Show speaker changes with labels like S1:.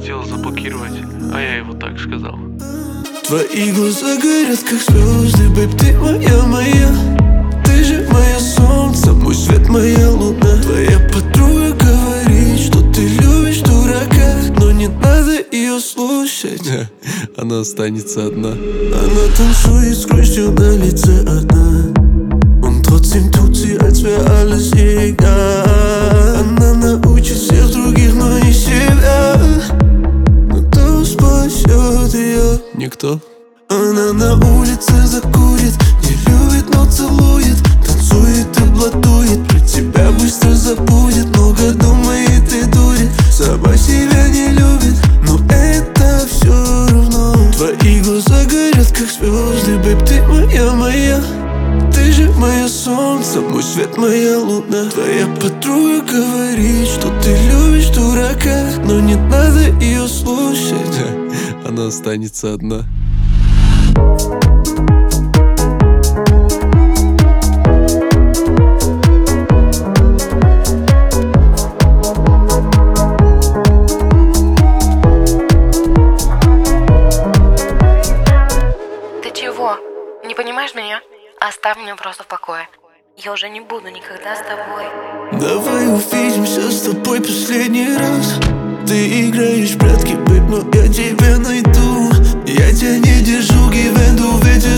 S1: хотел заблокировать, а я его так сказал.
S2: Твои глаза горят, как звезды, бэйб, ты моя. Ты же мое солнце, мой свет, моя луна. Твоя подруга говорит, что ты любишь дурака, но не надо ее слушать, она останется одна. Она танцует с грустью на лице одна, und trotzdem tut sie, als wär alles ihr egal. Она научит всех других, но не себя. Но кто спасет ее? Никто. Она на улице закурит, не любит, но целует, танцует и блатует, про тебя быстро забудет, много думает и дурит, сама себя не любит, но это все равно. Твои глаза горят, как звезды, бэйб, ты моя. Ты же мое солнце, мой свет, моя луна. Твоя подруга говорит, что ты любишь дурака, но не надо ее слушать, она останется одна.
S3: Ты чего? Не понимаешь меня? Оставь меня просто в покое. Я уже не буду никогда с тобой.
S2: Давай увидимся с тобой последний раз. Ты играешь в прятки, бэйб, но я тебя найду. Я тебя не держу, give and do, ветер